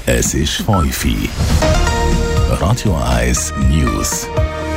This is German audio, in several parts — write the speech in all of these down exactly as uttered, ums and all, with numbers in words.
Es ist fünf Uhr. Radio eins News.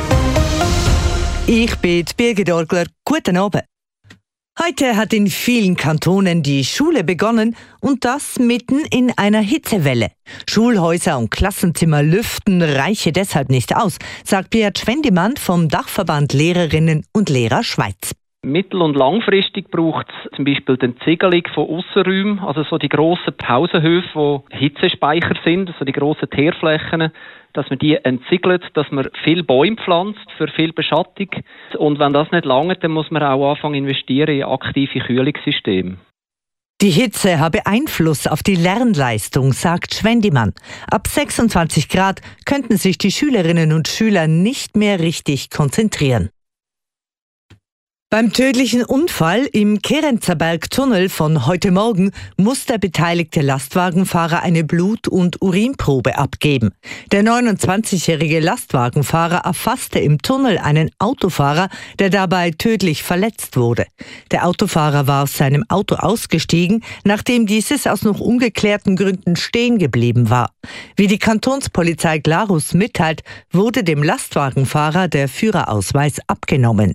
Ich bin Birgit Orgler. Guten Abend. Heute hat in vielen Kantonen die Schule begonnen und das mitten in einer Hitzewelle. Schulhäuser und Klassenzimmer lüften reiche deshalb nicht aus, sagt Beat Schwendimann vom Dachverband Lehrerinnen und Lehrer Schweiz. Mittel- und langfristig braucht es zum Beispiel die Ziegelung von Aussenräumen, also so die grossen Pausenhöfe, wo Hitzespeicher sind, also die grossen Teerflächen, dass man die entsiegelt, dass man viel Bäume pflanzt für viel Beschattung. Und wenn das nicht langt, dann muss man auch anfangen investieren in aktive Kühlungssysteme. Die Hitze habe Einfluss auf die Lernleistung, sagt Schwendimann. Ab sechsundzwanzig Grad könnten sich die Schülerinnen und Schüler nicht mehr richtig konzentrieren. Beim tödlichen Unfall im Kerenzerberg-Tunnel von heute Morgen muss der beteiligte Lastwagenfahrer eine Blut- und Urinprobe abgeben. Der neunundzwanzigjährige Lastwagenfahrer erfasste im Tunnel einen Autofahrer, der dabei tödlich verletzt wurde. Der Autofahrer war aus seinem Auto ausgestiegen, nachdem dieses aus noch ungeklärten Gründen stehen geblieben war. Wie die Kantonspolizei Glarus mitteilt, wurde dem Lastwagenfahrer der Führerausweis abgenommen.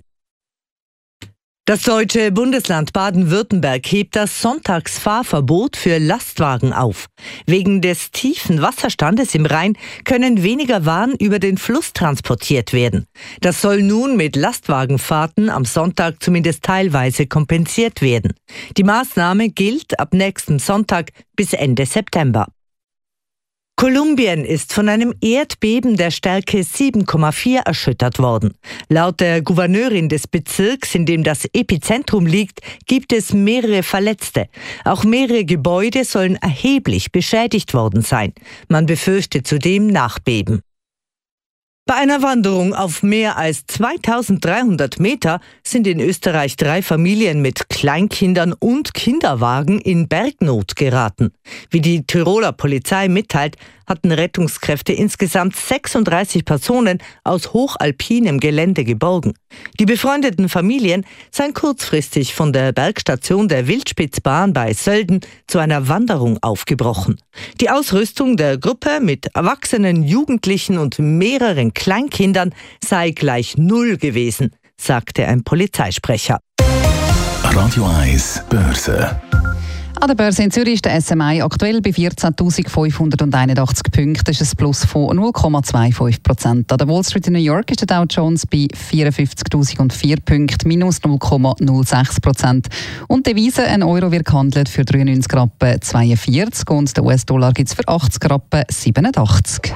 Das deutsche Bundesland Baden-Württemberg hebt das Sonntagsfahrverbot für Lastwagen auf. Wegen des tiefen Wasserstandes im Rhein können weniger Waren über den Fluss transportiert werden. Das soll nun mit Lastwagenfahrten am Sonntag zumindest teilweise kompensiert werden. Die Maßnahme gilt ab nächsten Sonntag bis Ende September. Kolumbien ist von einem Erdbeben der Stärke sieben Komma vier erschüttert worden. Laut der Gouverneurin des Bezirks, in dem das Epizentrum liegt, gibt es mehrere Verletzte. Auch mehrere Gebäude sollen erheblich beschädigt worden sein. Man befürchtet zudem Nachbeben. Bei einer Wanderung auf mehr als zweitausenddreihundert Meter sind in Österreich drei Familien mit Kleinkindern und Kinderwagen in Bergnot geraten. Wie die Tiroler Polizei mitteilt, hatten Rettungskräfte insgesamt sechsunddreißig Personen aus hochalpinem Gelände geborgen. Die befreundeten Familien seien kurzfristig von der Bergstation der Wildspitzbahn bei Sölden zu einer Wanderung aufgebrochen. Die Ausrüstung der Gruppe mit Erwachsenen, Jugendlichen und mehreren Kleinkindern sei gleich null gewesen, sagte ein Polizeisprecher. Radio eins Börse. An der Börse in Zürich ist der S M I aktuell bei vierzehntausendfünfhunderteinundachtzig Punkten. Das ist ein Plus von null Komma fünfundzwanzig Prozent. An der Wall Street in New York ist der Dow Jones bei vierundfünfzigtausendvier Punkten, minus null Komma null sechs Prozent. Und die Devise, ein Euro wird gehandelt für dreiundneunzig Rappen zweiundvierzig und der U S-Dollar gibt es für achtzig Rappen siebenundachtzig.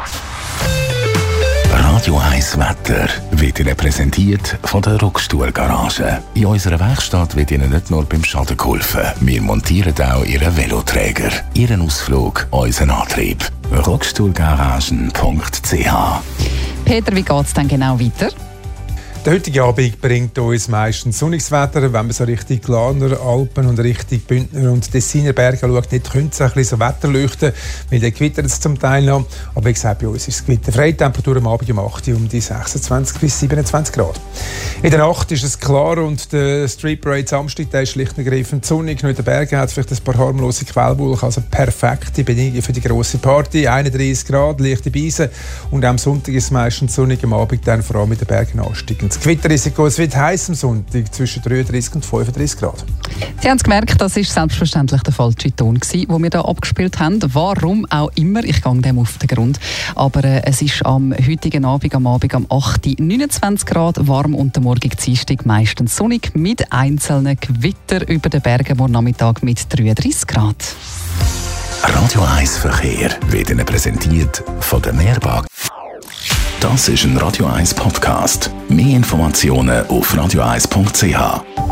Radio eins Wetter wird Ihnen präsentiert von der Rockstuhl-Garage. In unserer Werkstatt wird Ihnen nicht nur beim Schaden geholfen. Wir montieren auch Ihren Veloträger, Ihren Ausflug, unseren Antrieb. rockstuhlgaragen punkt c h. Peter, wie geht es denn genau weiter? Der heutige Abend bringt uns meistens sonniges Wetter. Wenn man so Richtung Glarner Alpen und Richtung Bündner und Tessiner Berge schaut, nicht könnte es ein bisschen so Wetter leuchten, weil der gewittert es zum Teil noch. Aber wie gesagt, bei uns ist es gewitterfrei. Temperatur am Abend um acht Uhr um die sechsundzwanzig bis siebenundzwanzig Grad. In der Nacht ist es klar und der Street Parade Samstag der ist schlicht und ergreifend sonnig. Nur in den Bergen hat es vielleicht ein paar harmlose Quellwolken, also perfekte Bedingungen für die grosse Party. einunddreißig Grad, leichte Beise und am Sonntag ist es meistens sonnig, am Abend dann vor allem in den Bergen ansteigend. Das Gewitterrisiko, es wird heiß am Sonntag zwischen dreiunddreißig und fünfunddreißig Grad. Sie haben es gemerkt, das war selbstverständlich der falsche Ton, den wir hier abgespielt haben. Warum auch immer, ich gehe dem auf den Grund. Aber äh, es ist am heutigen Abend, am Abend am acht Uhr neunundzwanzig Grad warm und am Morgen Dienstag meistens sonnig mit einzelnen Gewitter über den Bergen, am Nachmittag mit dreiunddreißig Grad. Radio eins Verkehr wird Ihnen präsentiert von der Mehrbank. Das ist ein Radio eins Podcast. Mehr Informationen auf radio eins punkt c h.